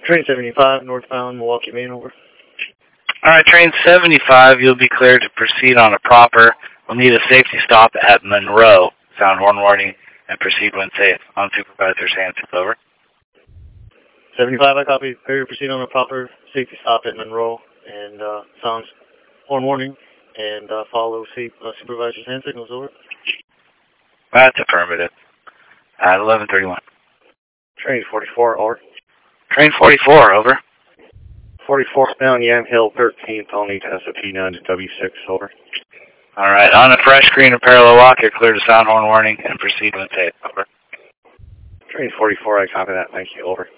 Train 75, northbound Milwaukee, Maine, over. Alright, train 75, you'll be cleared to proceed on a proper. We'll need a safety stop at Monroe. Sound horn warning and proceed when safe. Unsupervised Hanson, over. 75, I copy. Clear to proceed on a proper safety stop at Monroe. And sounds horn warning and follow supervisor's hand signals, over. That's affirmative. At 11:31. Train 44, over. Train 44, over. 44 bound Yamhill 13th, only to SOP9 to W6, over. Alright, on a fresh green and parallel walk, you're clear to sound horn warning and proceed when safe, over. Train 44, I copy that. Thank you, over.